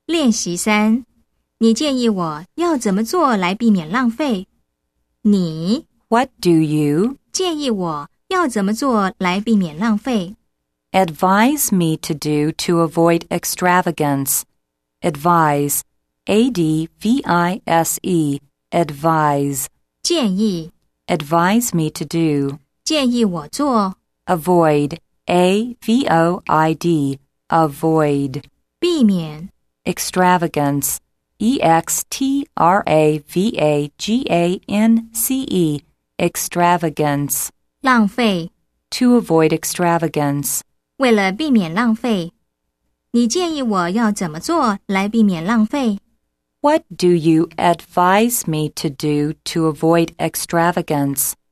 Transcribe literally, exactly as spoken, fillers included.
练习三，你建议我要怎么做来避免浪费？你 What do you 建议我要怎么做来避免浪费？ advise me to do to avoid extravagance? Advise, A D V I S E, advise. 建议 Advise me to do. 建议我做 Avoid, A V O I D, avoid. 避免 Extravagance, E X T R A V A G A N C E, extravagance. 浪费 To avoid extravagance. 为了避免浪费，你建议我要怎么做来避免浪费？ What do you advise me to do to avoid extravagance?